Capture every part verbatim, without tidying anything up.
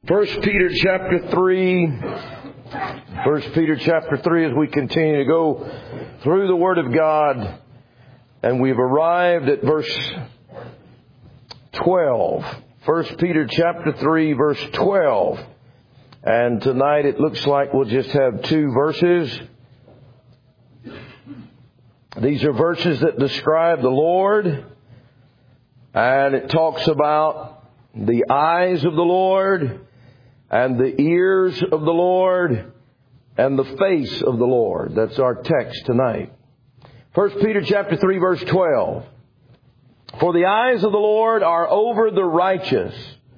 First Peter chapter three. First Peter chapter three, as we continue to go through the Word of God. And we've arrived at verse twelve. First Peter chapter three, verse twelve. And tonight it looks like we'll just have two verses. These are verses that describe the Lord. And it talks about the eyes of the Lord, and the ears of the Lord, and the face of the Lord. That's our text tonight. First Peter chapter three, verse twelve. For the eyes of the Lord are over the righteous,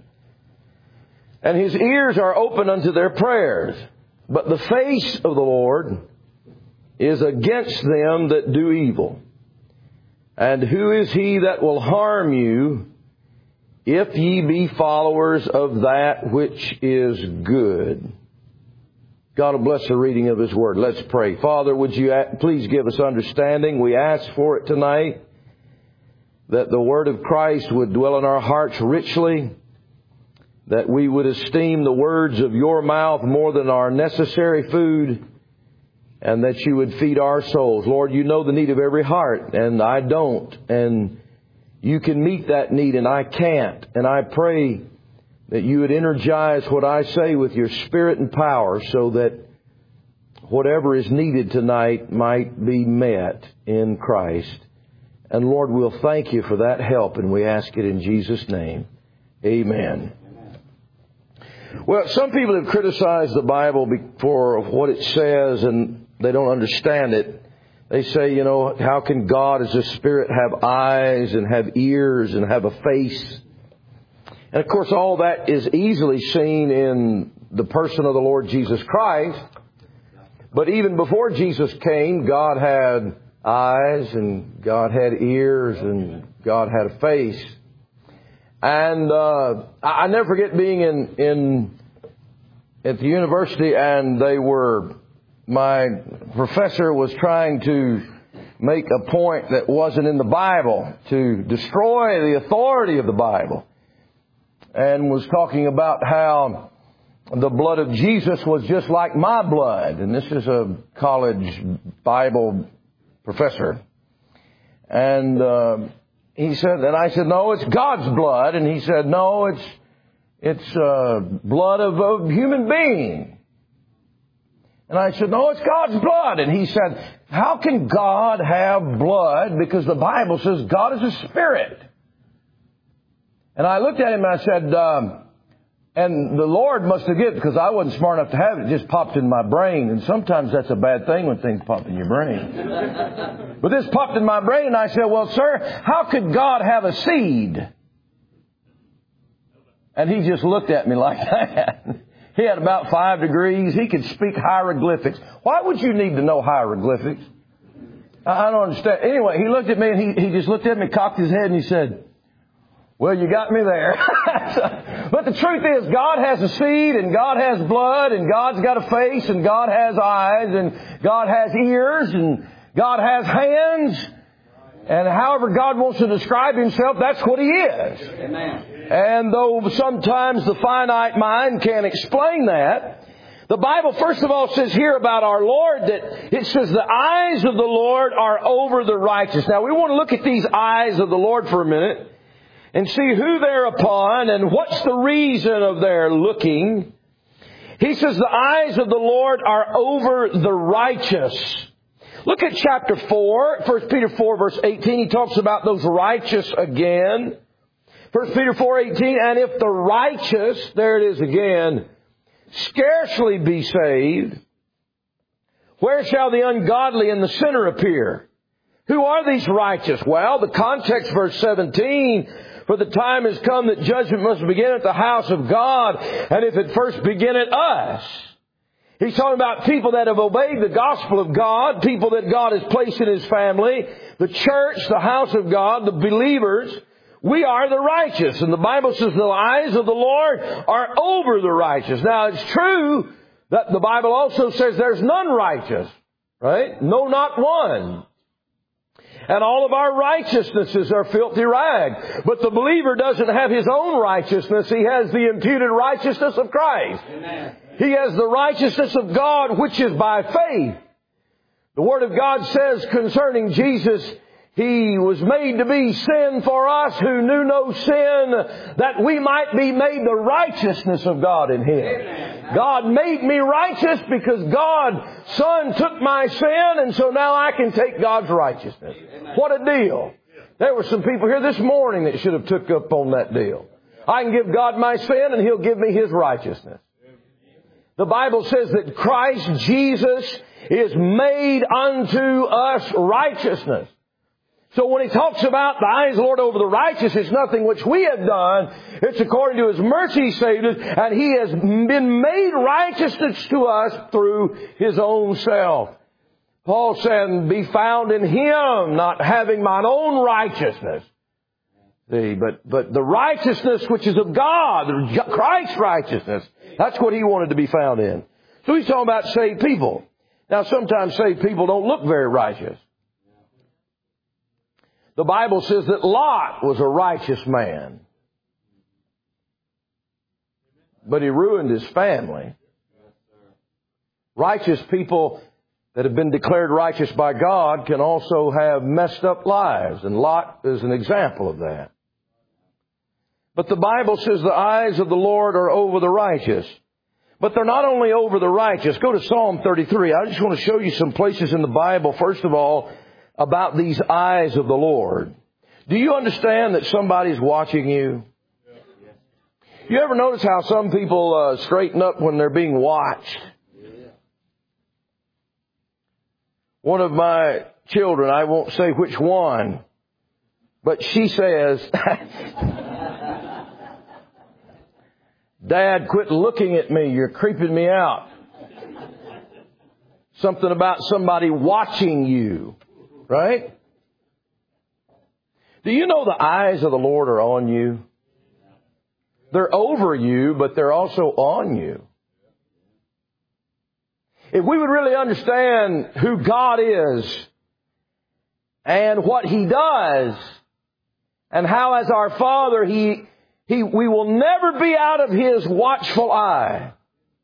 and His ears are open unto their prayers. But the face of the Lord is against them that do evil. And who is He that will harm you, if ye be followers of that which is good? God will bless the reading of His Word. Let's pray. Father, would you please give us understanding? We ask for it tonight, that the Word of Christ would dwell in our hearts richly, that we would esteem the words of your mouth more than our necessary food, and that you would feed our souls. Lord, you know the need of every heart, and I don't. And you can meet that need, and I can't. And I pray that you would energize what I say with your Spirit and power, so that whatever is needed tonight might be met in Christ. And Lord, we'll thank you for that help, and we ask it in Jesus' name. Amen. Well, some people have criticized the Bible for what it says, and they don't understand it. They say, you know, how can God as a Spirit have eyes and have ears and have a face? And of course, all that is easily seen in the person of the Lord Jesus Christ. But even before Jesus came, God had eyes and God had ears and God had a face. And uh, I never forget being in, in at the university, and they were, my professor was trying to make a point that wasn't in the Bible, to destroy the authority of the Bible, and was talking about how the blood of Jesus was just like my blood. And this is a college Bible professor. And uh, he said, and I said, no, it's God's blood. And he said, no, it's it's uh, blood of a human being. And I said, no, it's God's blood. And he said, how can God have blood? Because the Bible says God is a spirit. And I looked at him and I said, um, and the Lord must have given it, because I wasn't smart enough to have it. It just popped in my brain. And sometimes that's a bad thing when things pop in your brain. But this popped in my brain, and I said, well, sir, how could God have a seed? And he just looked at me like that. He had about five degrees. He could speak hieroglyphics. Why would you need to know hieroglyphics? I don't understand. Anyway, he looked at me, and he, he just looked at me, cocked his head, and he said, well, you got me there. But the truth is, God has a seed, and God has blood, and God's got a face, and God has eyes, and God has ears, and God has hands. And however God wants to describe Himself, that's what He is. Amen. And though sometimes the finite mind can't explain that, the Bible first of all says here about our Lord that it says the eyes of the Lord are over the righteous. Now we want to look at these eyes of the Lord for a minute and see who they're upon and what's the reason of their looking. He says the eyes of the Lord are over the righteous. Look at chapter four, First Peter four, verse eighteen. He talks about those righteous again. First Peter four, eighteen. And if the righteous, there it is again, scarcely be saved, where shall the ungodly and the sinner appear? Who are these righteous? Well, the context, verse seventeen, for the time has come that judgment must begin at the house of God, and if it first begin at us. He's talking about people that have obeyed the gospel of God, people that God has placed in His family, the church, the house of God, the believers. We are the righteous. And the Bible says the eyes of the Lord are over the righteous. Now, it's true that the Bible also says there's none righteous, right? No, not one. And all of our righteousnesses are filthy rag. But the believer doesn't have his own righteousness. He has the imputed righteousness of Christ. Amen. He has the righteousness of God, which is by faith. The Word of God says concerning Jesus, He was made to be sin for us who knew no sin, that we might be made the righteousness of God in Him. Amen. God made me righteous because God, Son, took my sin, and so now I can take God's righteousness. Amen. What a deal. There were some people here this morning that should have took up on that deal. I can give God my sin and He'll give me His righteousness. The Bible says that Christ Jesus is made unto us righteousness. So when He talks about the eyes of the Lord over the righteous, it's nothing which we have done. It's according to His mercy He saved us, and He has been made righteousness to us through His own self. Paul said, be found in Him, not having mine own righteousness. See, but, but the righteousness which is of God, Christ's righteousness, that's what he wanted to be found in. So he's talking about saved people. Now sometimes saved people don't look very righteous. The Bible says that Lot was a righteous man. But he ruined his family. Righteous people that have been declared righteous by God can also have messed up lives. And Lot is an example of that. But the Bible says the eyes of the Lord are over the righteous. But they're not only over the righteous. Go to Psalm thirty-three. I just want to show you some places in the Bible, first of all, about these eyes of the Lord. Do you understand that somebody's watching you? You ever notice how some people uh, straighten up when they're being watched? One of my children, I won't say which one, but she says, Dad, quit looking at me. You're creeping me out. Something about somebody watching you, right? Do you know the eyes of the Lord are on you? They're over you, but they're also on you. If we would really understand who God is and what He does and how as our Father He, He, we will never be out of His watchful eye,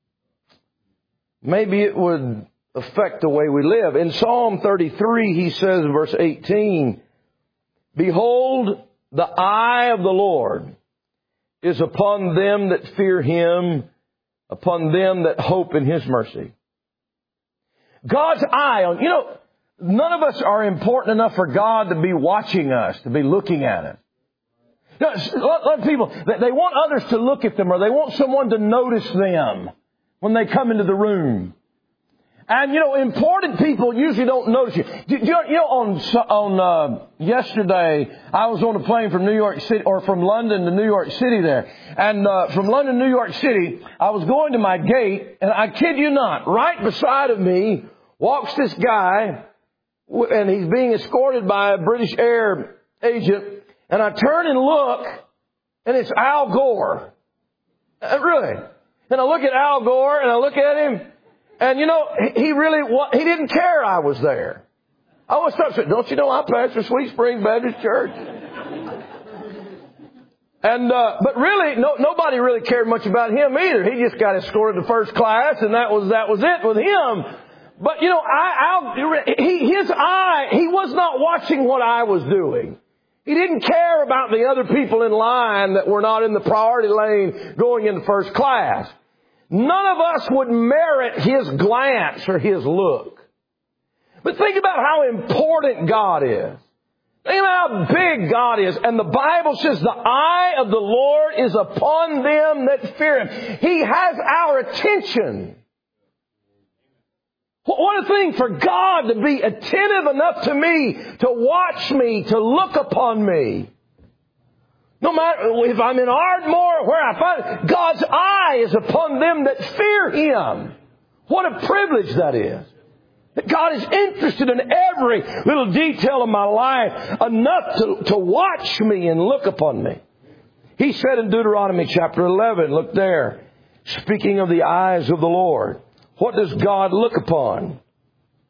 maybe it would affect the way we live. In Psalm thirty-three, he says in verse eighteen, behold, the eye of the Lord is upon them that fear Him, upon them that hope in His mercy. God's eye on, you know, none of us are important enough for God to be watching us, to be looking at us. You know, a lot of people, they want others to look at them, or they want someone to notice them when they come into the room. And, you know, important people usually don't notice you. You, you know, on on uh, yesterday, I was on a plane from New York City, or from London to New York City there. And uh, from London to New York City, I was going to my gate, and I kid you not, right beside of me walks this guy, and he's being escorted by a British Air agent. And I turn and look, and it's Al Gore. Uh, really. And I look at Al Gore, and I look at him. And, you know, he really, he didn't care I was there. I was stuck saying, don't you know I pastor Sweet Springs Baptist Church? And, uh, but really, no, nobody really cared much about him either. He just got escorted to first class, and that was, that was it with him. But, you know, I, I, he, his eye, he was not watching what I was doing. He didn't care about the other people in line that were not in the priority lane going into first class. None of us would merit His glance or His look. But think about how important God is. Think about how big God is. And the Bible says the eye of the Lord is upon them that fear Him. He has our attention. What a thing for God to be attentive enough to me, to watch me, to look upon me. No matter if I'm in Ardmore or where I find it, God's eye is upon them that fear Him. What a privilege that is. That God is interested in every little detail of my life enough to, to watch me and look upon me. He said in Deuteronomy chapter eleven, look there, speaking of the eyes of the Lord. What does God look upon?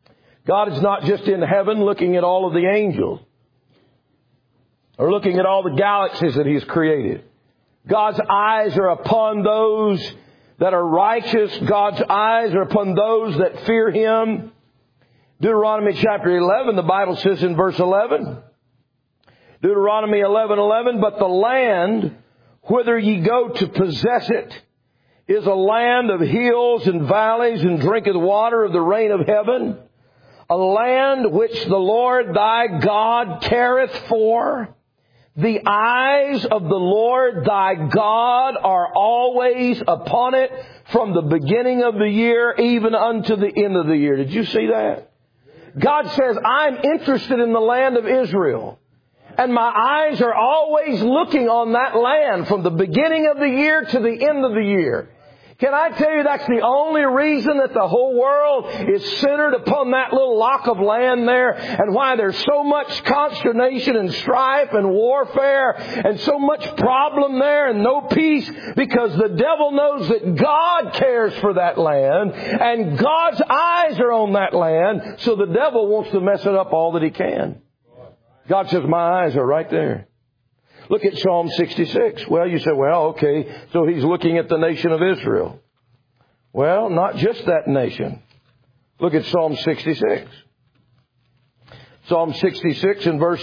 God is not just in heaven looking at all of the angels or looking at all the galaxies that He has created. God's eyes are upon those that are righteous. God's eyes are upon those that fear Him. Deuteronomy chapter eleven, the Bible says in verse eleven, Deuteronomy eleven eleven, but the land whither ye go to possess it is a land of hills and valleys, and drinketh water of the rain of heaven, a land which the Lord thy God careth for. The eyes of the Lord thy God are always upon it from the beginning of the year even unto the end of the year. Did you see that? God says, I'm interested in the land of Israel. And my eyes are always looking on that land from the beginning of the year to the end of the year. Can I tell you that's the only reason that the whole world is centered upon that little lock of land there, and why there's so much consternation and strife and warfare and so much problem there and no peace? Because the devil knows that God cares for that land and God's eyes are on that land, so the devil wants to mess it up all that he can. God says, my eyes are right there. Look at Psalm sixty-six. Well, you say, well, okay, so He's looking at the nation of Israel. Well, not just that nation. Look at Psalm sixty-six. Psalm sixty-six and verse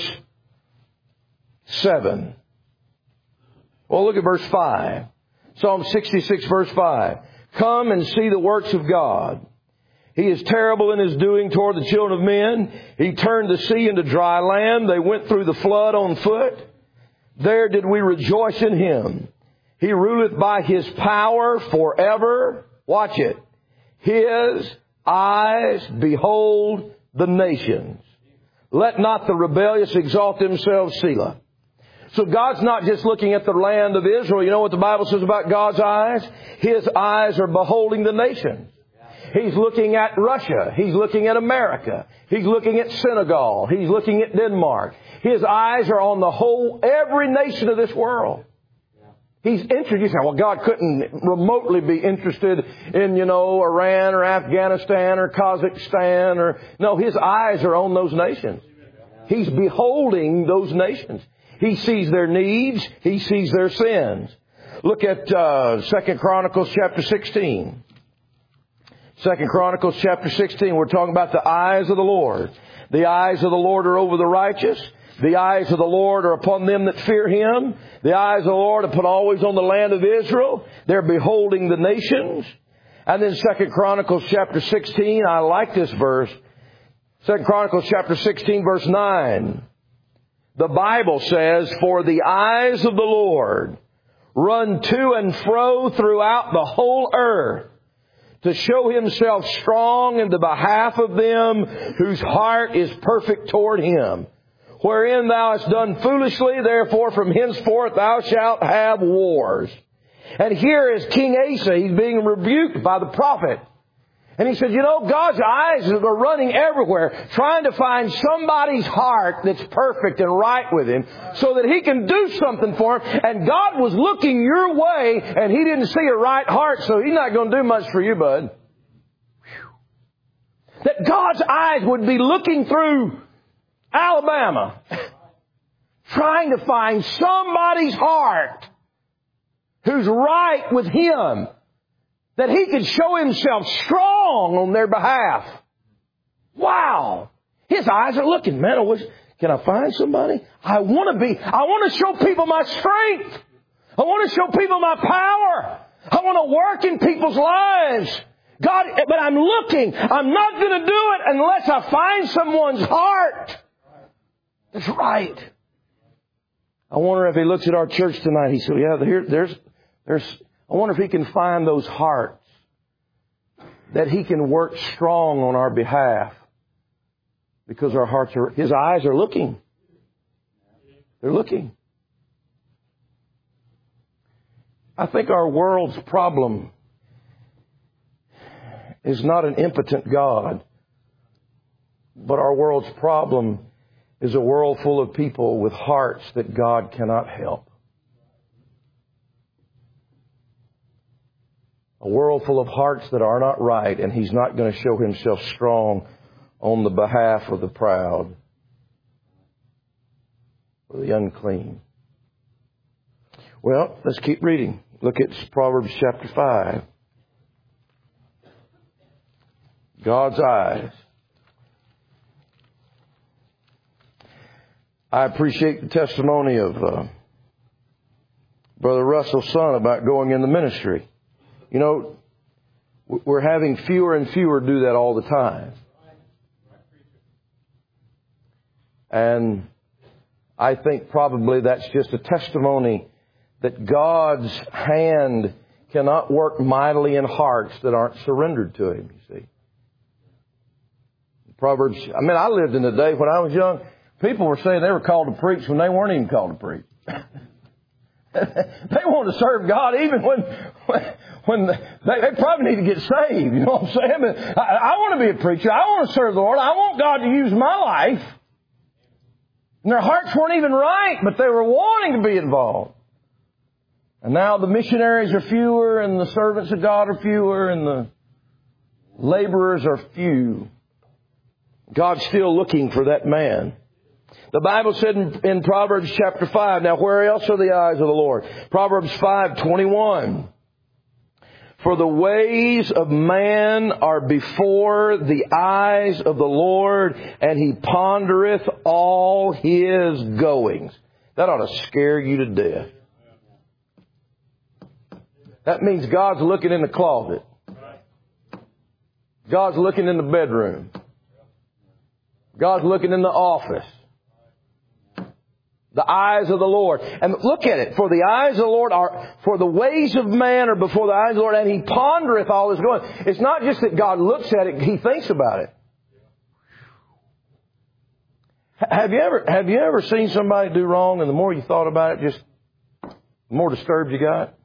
seven. Well, look at verse five. Psalm sixty-six verse five. Come and see the works of God. He is terrible in His doing toward the children of men. He turned the sea into dry land. They went through the flood on foot. There did we rejoice in Him. He ruleth by His power forever. Watch it. His eyes behold the nations. Let not the rebellious exalt themselves, Selah. So God's not just looking at the land of Israel. You know what the Bible says about God's eyes? His eyes are beholding the nations. He's looking at Russia. He's looking at America. He's looking at Senegal. He's looking at Denmark. His eyes are on the whole, every nation of this world. He's interested. You say, well, God couldn't remotely be interested in, you know, Iran or Afghanistan or Kazakhstan or... No, His eyes are on those nations. He's beholding those nations. He sees their needs. He sees their sins. Look at uh, Second Chronicles chapter sixteen. Second Chronicles chapter sixteen, we're talking about the eyes of the Lord. The eyes of the Lord are over the righteous. The eyes of the Lord are upon them that fear Him. The eyes of the Lord are put always on the land of Israel. They're beholding the nations. And then Second Chronicles chapter sixteen, I like this verse. Second Chronicles chapter sixteen verse nine. The Bible says, for the eyes of the Lord run to and fro throughout the whole earth, to show Himself strong in the behalf of them whose heart is perfect toward Him. Wherein thou hast done foolishly, therefore from henceforth thou shalt have wars. And here is King Asa. He's being rebuked by the prophet. And he said, you know, God's eyes are running everywhere, trying to find somebody's heart that's perfect and right with Him so that He can do something for him. And God was looking your way, and He didn't see a right heart, so He's not going to do much for you, bud. Whew. That God's eyes would be looking through Alabama, trying to find somebody's heart who's right with Him, that He could show Himself strong on their behalf. Wow. His eyes are looking. Man, I wish, can I find somebody? I want to be, I want to show people my strength. I want to show people my power. I want to work in people's lives. God, but I'm looking. I'm not going to do it unless I find someone's heart that's right. I wonder if He looks at our church tonight. He said, yeah, here, there's, there's, I wonder if He can find those hearts that He can work strong on our behalf, because our hearts are, His eyes are looking. They're looking. I think our world's problem is not an impotent God, but our world's problem is a world full of people with hearts that God cannot help. A world full of hearts that are not right, and He's not going to show Himself strong on the behalf of the proud, for the unclean. Well, let's keep reading. Look at Proverbs chapter five. God's eyes. I appreciate the testimony of uh, Brother Russell's son about going in the ministry. You know, we're having fewer and fewer do that all the time. And I think probably that's just a testimony that God's hand cannot work mightily in hearts that aren't surrendered to Him, you see. Proverbs, I mean, I lived in the day when I was young, people were saying they were called to preach when they weren't even called to preach. They want to serve God even when, when, when they, they probably need to get saved. You know what I'm saying? But I, I want to be a preacher. I want to serve the Lord. I want God to use my life. And their hearts weren't even right, but they were wanting to be involved. And now the missionaries are fewer, and the servants of God are fewer, and the laborers are few. God's still looking for that man. The Bible said in, in Proverbs chapter five, now where else are the eyes of the Lord? Proverbs five twenty-one. For the ways of man are before the eyes of the Lord, and He pondereth all His goings. That ought to scare you to death. That means God's looking in the closet. God's looking in the bedroom. God's looking in the office. The eyes of the Lord. And look at it. For the eyes of the Lord are, for the ways of man are before the eyes of the Lord, and He pondereth all His going. It's not just that God looks at it, He thinks about it. Have you ever, have you ever seen somebody do wrong, and the more you thought about it, just the more disturbed you got?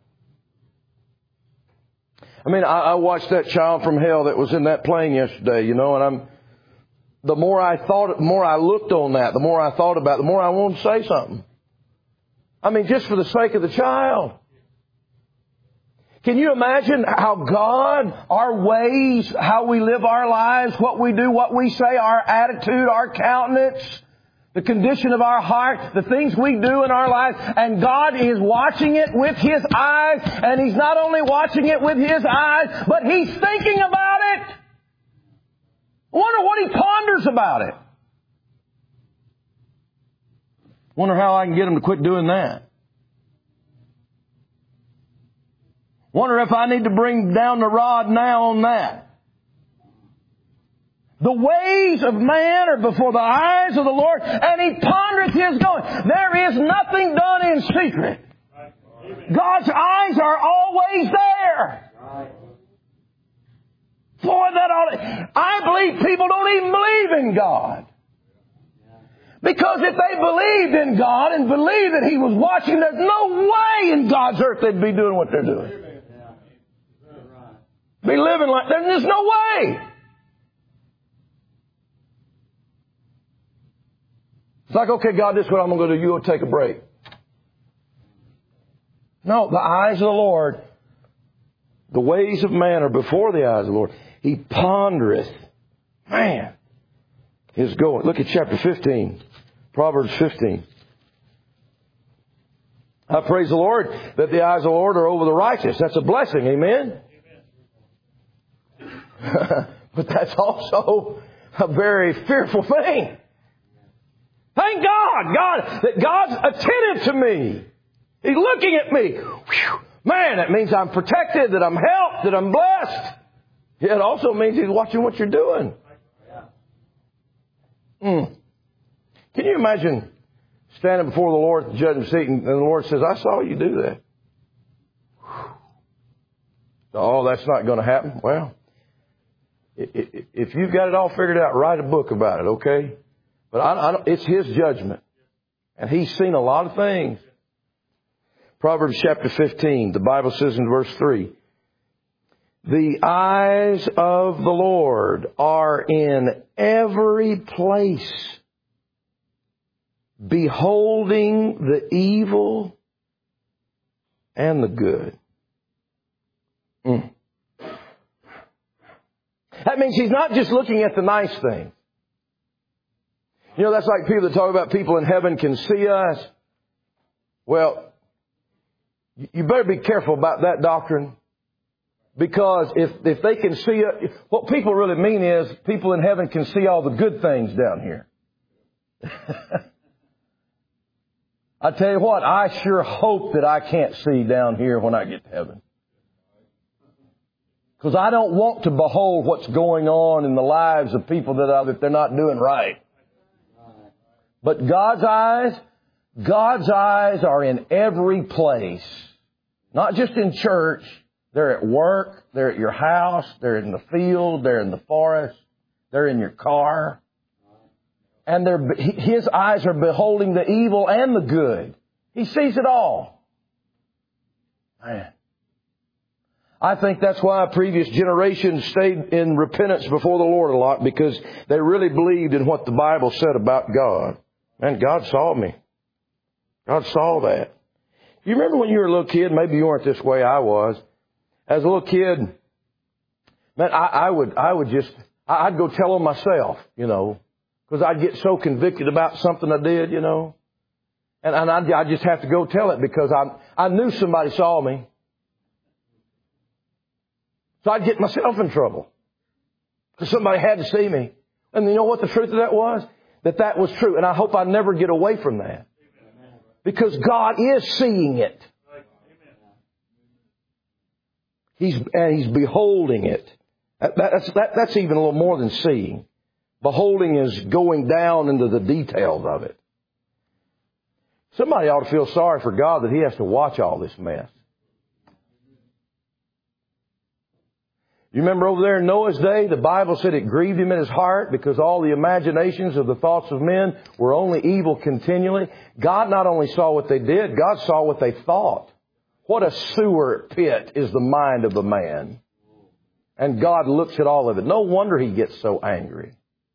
I mean, I, I watched that child from hell that was in that plane yesterday, you know, and I'm, the more I thought, the more I looked on that, the more I thought about it, the more I wanted to say something. I mean, just for the sake of the child. Can you imagine how God, our ways, how we live our lives, what we do, what we say, our attitude, our countenance, the condition of our heart, the things we do in our lives, and God is watching it with His eyes, and He's not only watching it with His eyes, but He's thinking about it. I wonder what He ponders about it. Wonder how I can get him to quit doing that. Wonder if I need to bring down the rod now on that. The ways of man are before the eyes of the Lord, and He pondereth His going. There is nothing done in secret. God's eyes are always there. Boy, that ought, I believe people don't even believe in God. Because if they believed in God and believed that He was watching, there's no way in God's earth they'd be doing what they're doing. Be living like that. There's no way. It's like, okay, God, this is what I'm going to do. You'll take a break. No, the eyes of the Lord, the ways of man are before the eyes of the Lord. He pondereth. Man. His going. Look at chapter fifteen. Proverbs fifteen. I praise the Lord that the eyes of the Lord are over the righteous. That's a blessing. Amen? Amen. But that's also a very fearful thing. Thank God, God, that God's attentive to me. He's looking at me. Whew. Man, that means I'm protected, that I'm helped, that I'm blessed. It also means He's watching what you're doing. Mm. Can you imagine standing before the Lord at the judgment seat and the Lord says, I saw you do that. Oh, that's not going to happen. Well, if you've got it all figured out, write a book about it, okay? But I, I don't, it's His judgment. And He's seen a lot of things. Proverbs chapter fifteen, the Bible says in verse three, the eyes of the Lord are in every place, beholding the evil and the good. Mm. That means He's not just looking at the nice things. You know, that's like people that talk about people in heaven can see us. Well, you better be careful about that doctrine. Because if, if they can see it, what people really mean is people in heaven can see all the good things down here. I tell you what, I sure hope that I can't see down here when I get to heaven. Because I don't want to behold what's going on in the lives of people that, are, that they're not doing right. But God's eyes, God's eyes are in every place. Not just in church. They're at work. They're at your house. They're in the field. They're in the forest. They're in your car. And they're, His eyes are beholding the evil and the good. He sees it all. Man. I think that's why previous generations stayed in repentance before the Lord a lot, because they really believed in what the Bible said about God. Man, God saw me. God saw that. You remember when you were a little kid, maybe you weren't this way, I was. As a little kid, man, I, I would, I would just, I'd go tell on myself, you know, because I'd get so convicted about something I did, you know, and, and I'd, I'd just have to go tell it because I, I knew somebody saw me. So I'd get myself in trouble because somebody had to see me. And you know what the truth of that was? That that was true. And I hope I never get away from that, because God is seeing it. He's, and He's beholding it. That, that's, that, that's even a little more than seeing. Beholding is going down into the details of it. Somebody ought to feel sorry for God that He has to watch all this mess. You remember over there in Noah's day, the Bible said it grieved Him in His heart because all the imaginations of the thoughts of men were only evil continually. God not only saw what they did, God saw what they thought. What a sewer pit is the mind of a man. And God looks at all of it. No wonder He gets so angry.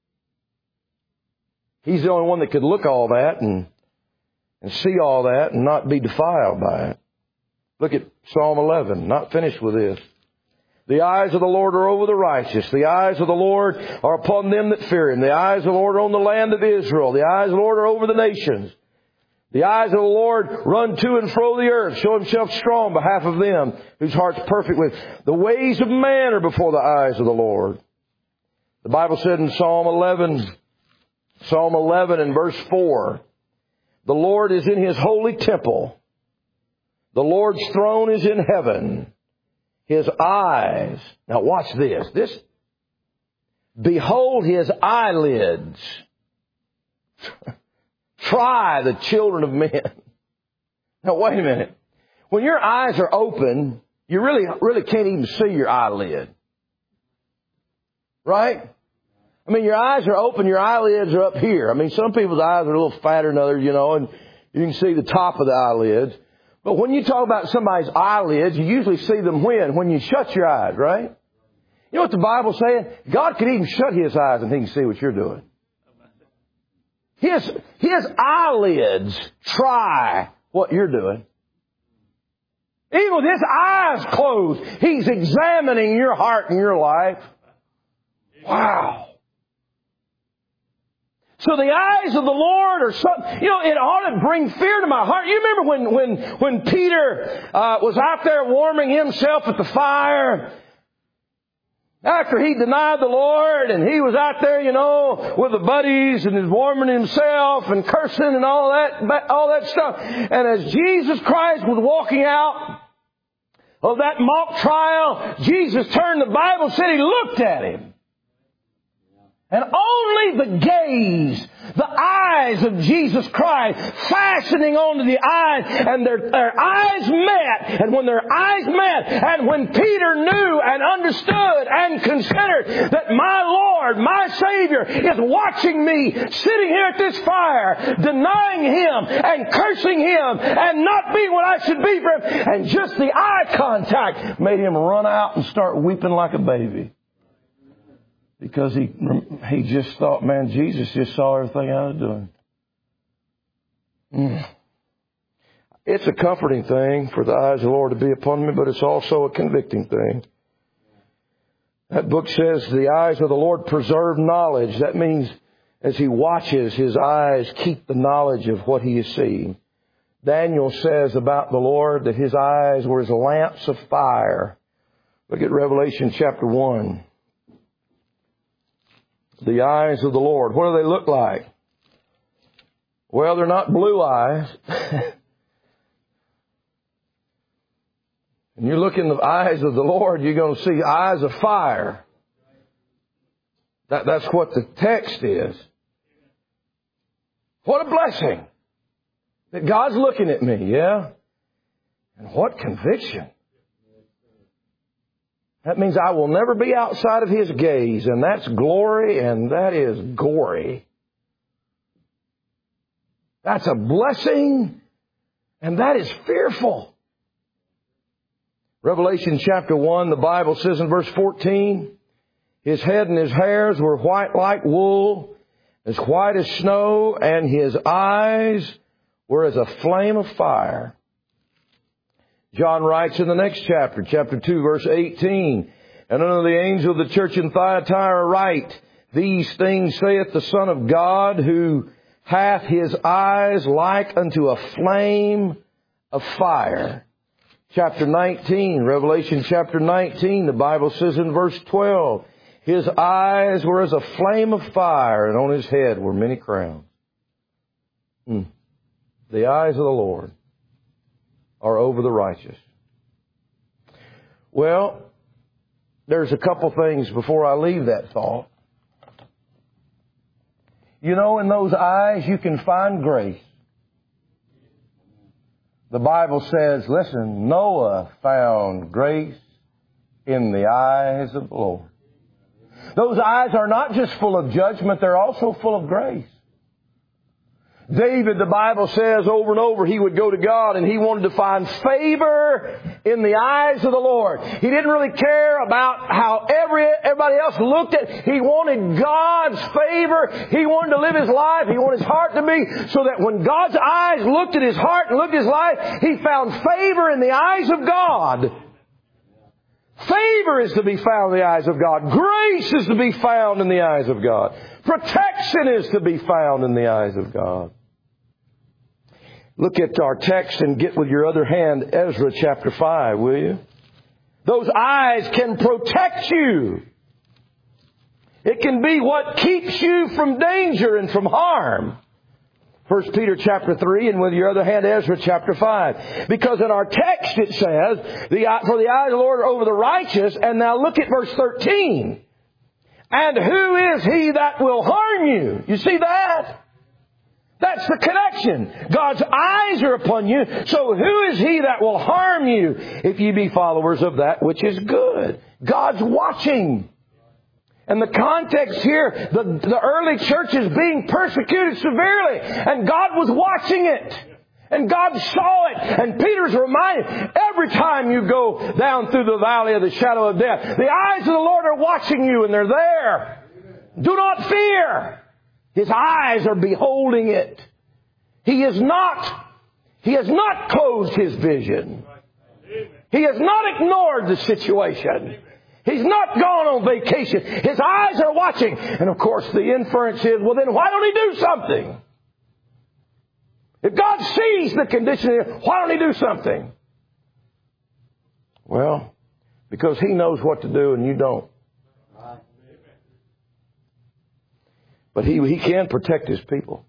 He's the only one that could look all that and, and see all that and not be defiled by it. Look at Psalm eleven. Not finished with this. The eyes of the Lord are over the righteous. The eyes of the Lord are upon them that fear Him. The eyes of the Lord are on the land of Israel. The eyes of the Lord are over the nations. The eyes of the Lord run to and fro the earth, show Himself strong on behalf of them whose heart's perfect with. The ways of man are before the eyes of the Lord. The Bible said in Psalm eleven, Psalm eleven and verse four, the Lord is in His holy temple. The Lord's throne is in heaven. His eyes, now watch this, this, behold His eyelids. Try the children of men. Now wait a minute. When your eyes are open, you really, really can't even see your eyelid. Right? I mean, your eyes are open, your eyelids are up here. I mean, some people's eyes are a little fatter than others, you know, and you can see the top of the eyelids. But when you talk about somebody's eyelids, you usually see them when? When you shut your eyes, right? You know what the Bible's saying? God can even shut His eyes and He can see what you're doing. His, his eyelids try what you're doing. Even with His eyes closed, He's examining your heart and your life. Wow. So the eyes of the Lord are something, you know, it ought to bring fear to my heart. You remember when, when, when Peter uh, was out there warming himself at the fire after he denied the Lord, and he was out there, you know, with the buddies and he's warming himself and cursing and all that, all that stuff. And as Jesus Christ was walking out of that mock trial, Jesus turned, the Bible said He looked at him. And only the gaze, the eyes of Jesus Christ fastening onto the eyes, and their, their eyes met. And when their eyes met, and when Peter knew and understood and considered that my Lord, my Savior, is watching me sitting here at this fire, denying Him and cursing Him and not being what I should be for Him, and just the eye contact made him run out and start weeping like a baby. Because he he just thought, man, Jesus just saw everything I was doing. Mm. It's a comforting thing for the eyes of the Lord to be upon me, but it's also a convicting thing. That book says the eyes of the Lord preserve knowledge. That means as he watches, his eyes keep the knowledge of what he is seeing. Daniel says about the Lord that his eyes were as lamps of fire. Look at Revelation chapter one. The eyes of the Lord. What do they look like? Well, they're not blue eyes. And you look in the eyes of the Lord, you're going to see eyes of fire. That, that's what the text is. What a blessing that God's looking at me, yeah? And what conviction. That means I will never be outside of His gaze, and that's glory, and that is gory. That's a blessing, and that is fearful. Revelation chapter one, the Bible says in verse fourteen, His head and His hairs were white like wool, as white as snow, and His eyes were as a flame of fire. John writes in the next chapter, chapter two, verse eighteen, And unto the angel of the church in Thyatira write, These things saith the Son of God, who hath His eyes like unto a flame of fire. Chapter nineteen, Revelation chapter nineteen, the Bible says in verse twelve, His eyes were as a flame of fire, and on His head were many crowns. Hmm. The eyes of the Lord are over the righteous. Well, there's a couple things before I leave that thought. You know, in those eyes you can find grace. The Bible says, listen, Noah found grace in the eyes of the Lord. Those eyes are not just full of judgment, they're also full of grace. David, the Bible says over and over, he would go to God and he wanted to find favor in the eyes of the Lord. He didn't really care about how every, everybody else looked at it. He wanted God's favor. He wanted to live his life. He wanted his heart to be so that when God's eyes looked at his heart and looked at his life, he found favor in the eyes of God. Favor is to be found in the eyes of God. Grace is to be found in the eyes of God. Protection is to be found in the eyes of God. Look at our text and get with your other hand Ezra chapter five, will you? Those eyes can protect you. It can be what keeps you from danger and from harm. First Peter chapter three, and with your other hand, Ezra chapter five. Because in our text it says, the, For the eyes of the Lord are over the righteous. And now look at verse thirteen. And who is he that will harm you? You see that? That's the connection. God's eyes are upon you. So who is he that will harm you if ye be followers of that which is good? God's watching. And the context here, the, the early church is being persecuted severely. And God was watching it. And God saw it. And Peter's reminded, every time you go down through the valley of the shadow of death, the eyes of the Lord are watching you and they're there. Do not fear. His eyes are beholding it. He is not, he has not closed his vision. He has not ignored the situation. He's not gone on vacation. His eyes are watching. And of course the inference is, well then why don't he do something? If God sees the condition, why don't He do something? Well, because He knows what to do and you don't. But He, he can protect His people.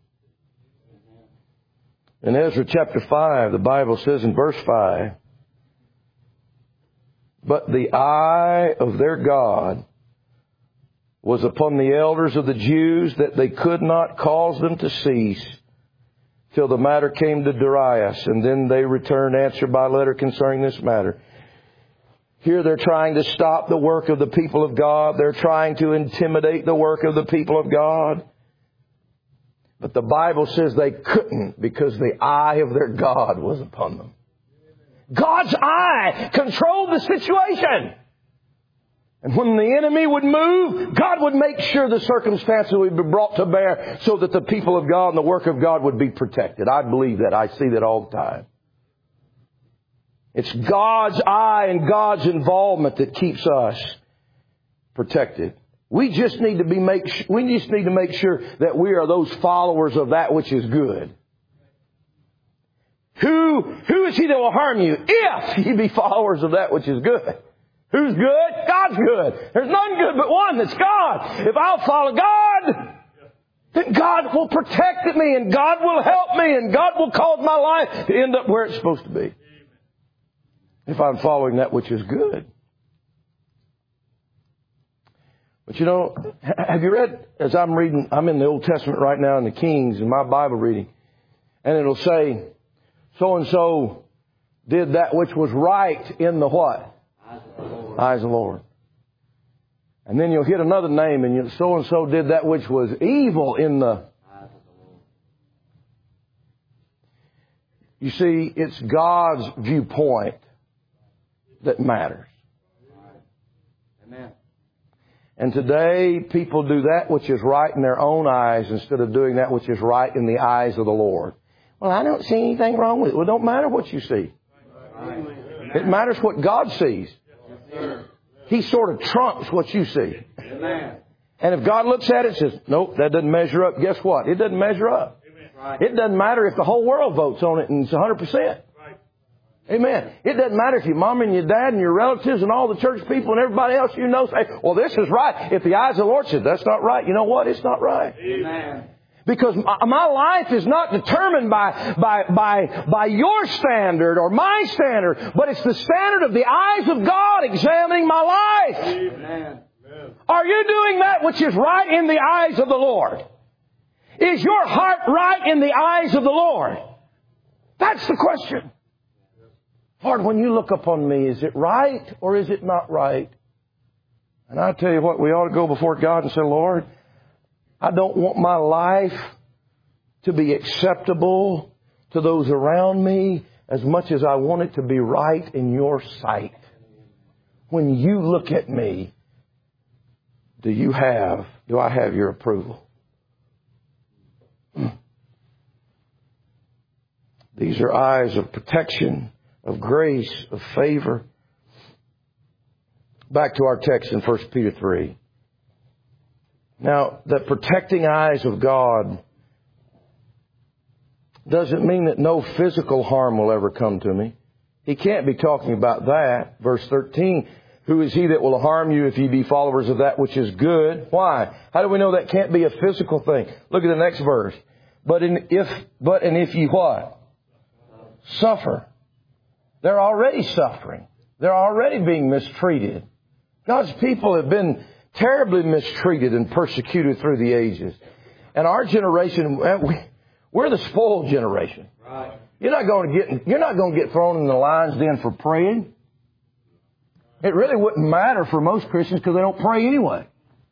In Ezra chapter five, the Bible says in verse five, But the eye of their God was upon the elders of the Jews, that they could not cause them to cease, till the matter came to Darius, and then they returned answer by letter concerning this matter. Here they're trying to stop the work of the people of God. They're trying to intimidate the work of the people of God. But the Bible says they couldn't because the eye of their God was upon them. God's eye controlled the situation. And when the enemy would move, God would make sure the circumstances would be brought to bear so that the people of God and the work of God would be protected. I believe that. I see that all the time. It's God's eye and God's involvement that keeps us protected. We just need to be make, we just need to make sure that we are those followers of that which is good. Who, who is he that will harm you if ye be followers of that which is good? Who's good? God's good. There's none good but one, that's God. If I'll follow God, then God will protect me and God will help me and God will cause my life to end up where it's supposed to be. If I'm following that which is good. But you know, have you read, as I'm reading, I'm in the Old Testament right now in the Kings in my Bible reading, and it'll say, so-and-so did that which was right in the what? Eyes of the Lord. Eyes of the Lord. And then you'll hit another name and you so-and-so did that which was evil in the eyes of the Lord. You see, it's God's viewpoint that matters. Amen. And today, people do that which is right in their own eyes instead of doing that which is right in the eyes of the Lord. Well, I don't see anything wrong with it. Well, it don't matter what you see. It matters what God sees. He sort of trumps what you see. And if God looks at it and says, nope, that doesn't measure up, guess what? It doesn't measure up. It doesn't matter if the whole world votes on it and it's one hundred percent. Amen. It doesn't matter if your mom and your dad and your relatives and all the church people and everybody else you know say, well, this is right. If the eyes of the Lord says, that's not right, you know what? It's not right. Amen. Because my life is not determined by, by, by, by your standard or my standard, but it's the standard of the eyes of God examining my life. Amen. Are you doing that which is right in the eyes of the Lord? Is your heart right in the eyes of the Lord? That's the question. Lord, when you look upon me, is it right or is it not right? And I tell you what, we ought to go before God and say, Lord, I don't want my life to be acceptable to those around me as much as I want it to be right in your sight. When you look at me, do you have, do I have your approval? These are eyes of protection, of grace, of favor. Back to our text in First Peter three. Now, the protecting eyes of God doesn't mean that no physical harm will ever come to me. He can't be talking about that. Verse thirteen, who is he that will harm you if ye be followers of that which is good? Why? How do we know that can't be a physical thing? Look at the next verse. But in, if, but and if ye what? Suffer. They're already suffering. They're already being mistreated. God's people have been terribly mistreated and persecuted through the ages. And our generation, we're the spoiled generation. Right. You're not going to get, you're not going to get thrown in the lion's den for praying. It really wouldn't matter for most Christians because they don't pray anyway.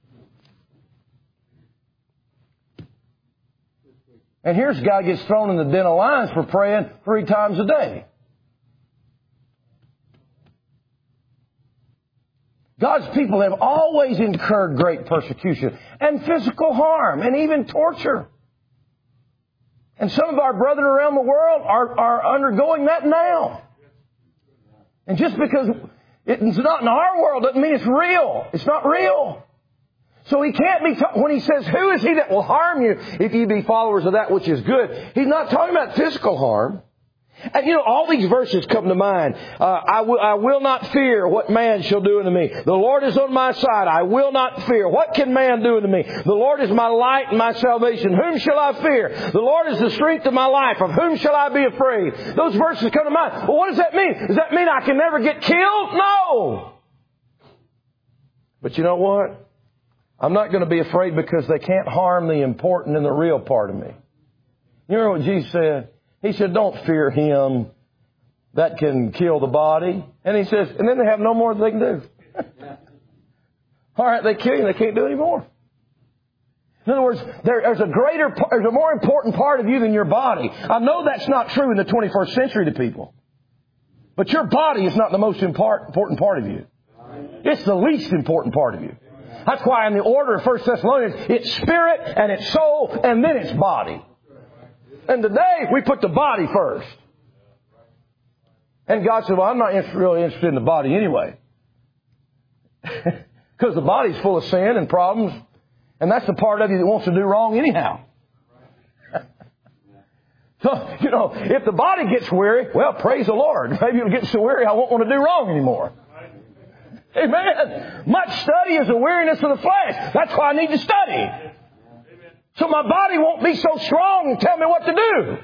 And here's a guy gets thrown in the den of lions for praying three times a day. God's people have always incurred great persecution and physical harm and even torture. And some of our brethren around the world are, are undergoing that now. And just because it's not in our world doesn't mean it's real. It's not real. So he can't be, ta- when he says, who is he that will harm you if ye be followers of that which is good? He's not talking about physical harm. And you know, all these verses come to mind. Uh, I, will, I will not fear what man shall do unto me. The Lord is on my side. I will not fear. What can man do unto me? The Lord is my light and my salvation. Whom shall I fear? The Lord is the strength of my life. Of whom shall I be afraid? Those verses come to mind. Well, what does that mean? Does that mean I can never get killed? No. But you know what? I'm not going to be afraid because they can't harm the important and the real part of me. You remember what Jesus said? He said, don't fear him that can kill the body. And he says, and then they have no more they can do. All right, they kill you, they can't do any more. In other words, there, there's a greater, there's a more important part of you than your body. I know that's not true in the twenty-first century to people. But your body is not the most important part of you. It's the least important part of you. That's why in the order of First Thessalonians, it's spirit and it's soul and then it's body. And today, we put the body first. And God said, well, I'm not really interested in the body anyway. Because Because the body's full of sin and problems. And that's the part of you that wants to do wrong anyhow. So, you know, if the body gets weary, well, praise the Lord. Maybe it'll get so weary I won't want to do wrong anymore. Amen. Much study is a weariness of the flesh. That's why I need to study. So my body won't be so strong and tell me what to do.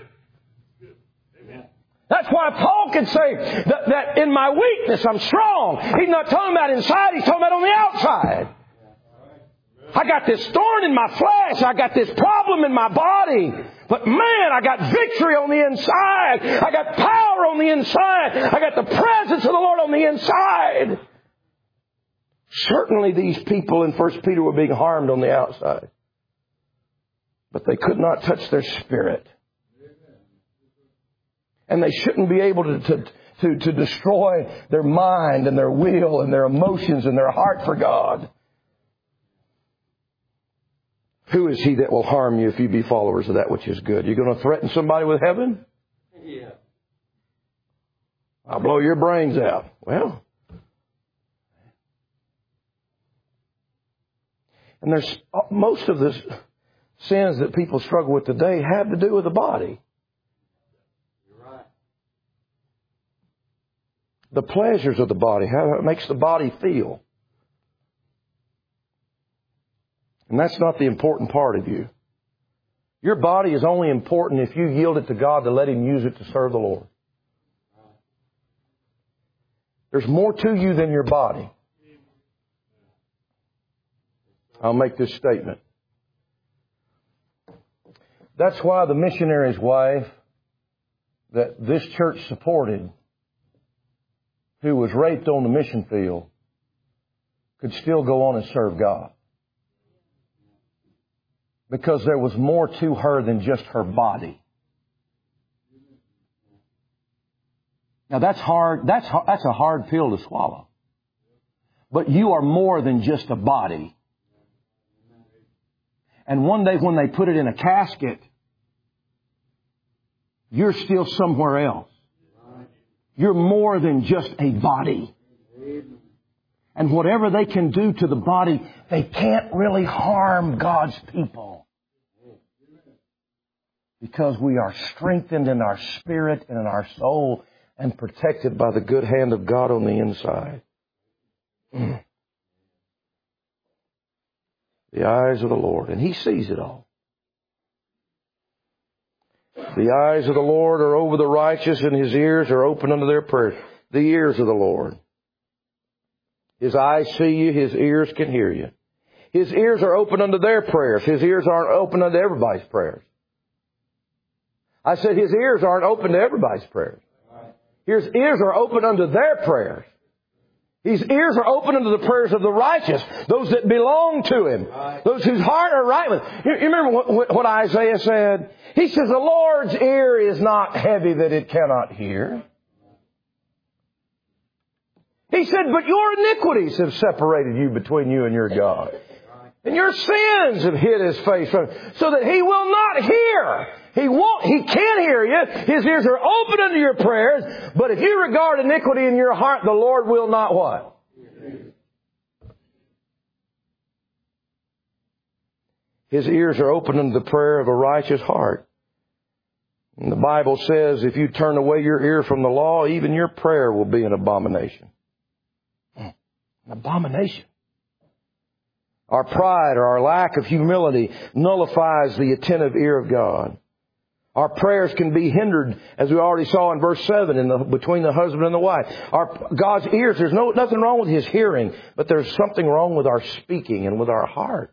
That's why Paul can say that, that in my weakness I'm strong. He's not talking about inside, he's talking about on the outside. I got this thorn in my flesh. I got this problem in my body. But man, I got victory on the inside. I got power on the inside. I got the presence of the Lord on the inside. Certainly these people in First Peter were being harmed on the outside. But they could not touch their spirit. And they shouldn't be able to, to, to, to destroy their mind and their will and their emotions and their heart for God. Who is he that will harm you if you be followers of that which is good? You're going to threaten somebody with heaven? Yeah. I'll blow your brains out. Well. And there's most of the sins that people struggle with today have to do with the body. You're right. The pleasures of the body, how it makes the body feel. And that's not the important part of you. Your body is only important if you yield it to God to let Him use it to serve the Lord. There's more to you than your body. I'll make this statement. That's why the missionary's wife that this church supported, who was raped on the mission field, could still go on and serve God. Because there was more to her than just her body. Now that's hard, that's, that's a hard pill to swallow. But you are more than just a body. And one day when they put it in a casket, you're still somewhere else. You're more than just a body. And whatever they can do to the body, they can't really harm God's people. Because we are strengthened in our spirit and in our soul and protected by the good hand of God on the inside. Mm. The eyes of the Lord. And He sees it all. The eyes of the Lord are over the righteous, and His ears are open unto their prayers. The ears of the Lord. His eyes see you. His ears can hear you. His ears are open unto their prayers. His ears aren't open unto everybody's prayers. I said His ears aren't open to everybody's prayers. His ears are open unto their prayers. His ears are open unto the prayers of the righteous, those that belong to Him, those whose heart are right with Him. You remember what, what Isaiah said? He says, the Lord's ear is not heavy that it cannot hear. He said, but your iniquities have separated you between you and your God. And your sins have hid His face from Him, so that He will not hear. He won't, He can't hear you. His ears are open unto your prayers. But if you regard iniquity in your heart, the Lord will not what? His ears are open unto the prayer of a righteous heart. And the Bible says if you turn away your ear from the law, even your prayer will be an abomination. An abomination. Our pride or our lack of humility nullifies the attentive ear of God. Our prayers can be hindered, as we already saw in verse seven, in the, between the husband and the wife. Our God's ears, there's no nothing wrong with His hearing, but there's something wrong with our speaking and with our heart.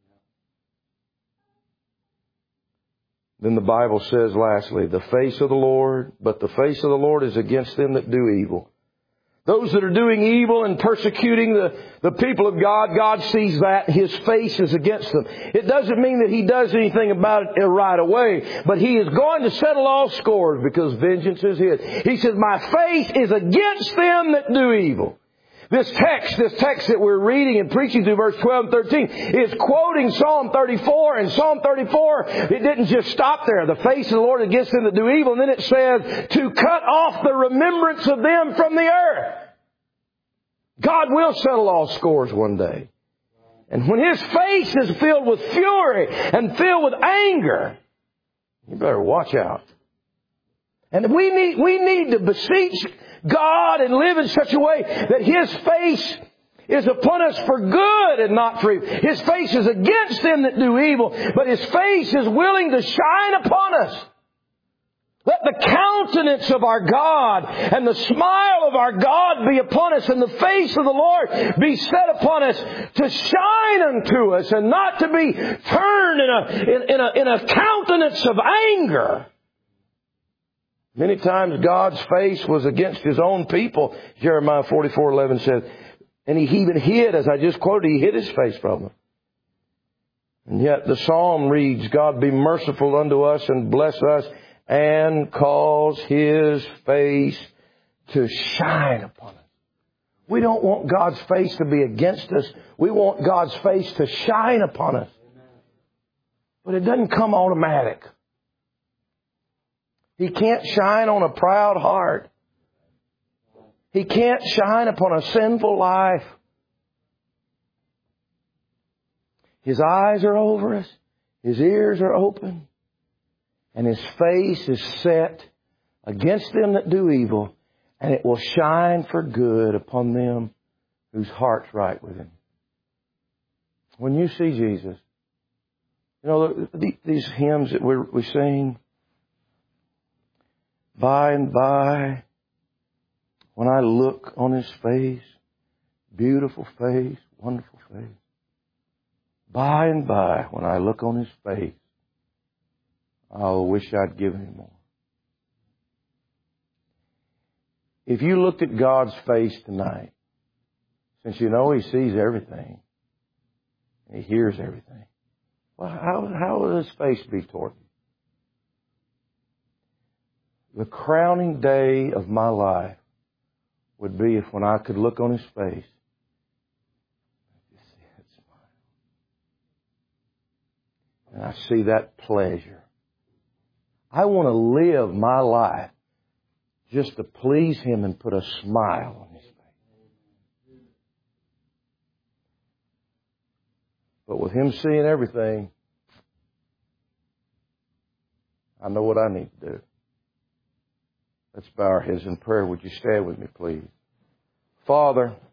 Then the Bible says, lastly, the face of the Lord, but the face of the Lord is against them that do evil. Those that are doing evil and persecuting the, the people of God, God sees that. His face is against them. It doesn't mean that He does anything about it right away, but He is going to settle all scores because vengeance is His. He says, my face is against them that do evil. This text, this text that we're reading and preaching through verse twelve and thirteen is quoting Psalm thirty-four. And Psalm thirty-four, it didn't just stop there. The face of the Lord against them that do evil. And then it says, to cut off the remembrance of them from the earth. God will settle all scores one day. And when His face is filled with fury and filled with anger, you better watch out. And we need, we need to beseech God and live in such a way that His face is upon us for good and not for evil. His face is against them that do evil, but His face is willing to shine upon us. Let the countenance of our God and the smile of our God be upon us, and the face of the Lord be set upon us to shine unto us and not to be turned in a, in, in a, in a countenance of anger. Many times God's face was against His own people. Jeremiah forty-four eleven says, and He even hid, as I just quoted, He hid His face from them. And yet the psalm reads, God be merciful unto us and bless us, and cause His face to shine upon us. We don't want God's face to be against us. We want God's face to shine upon us. But it doesn't come automatic. He can't shine on a proud heart. He can't shine upon a sinful life. His eyes are over us. His ears are open. And His face is set against them that do evil, and it will shine for good upon them whose heart's right with Him. When you see Jesus, you know, these hymns that we we sing, by and by, when I look on His face, beautiful face, wonderful face. By and by, when I look on His face, I wish I'd given Him more. If you looked at God's face tonight, since you know He sees everything, He hears everything, well, how, how will His face be toward you? The crowning day of my life would be if when I could look on His face, and I see that pleasure. I want to live my life just to please Him and put a smile on His face. But with Him seeing everything, I know what I need to do. Let's bow our heads in prayer. Would you stand with me, please? Father,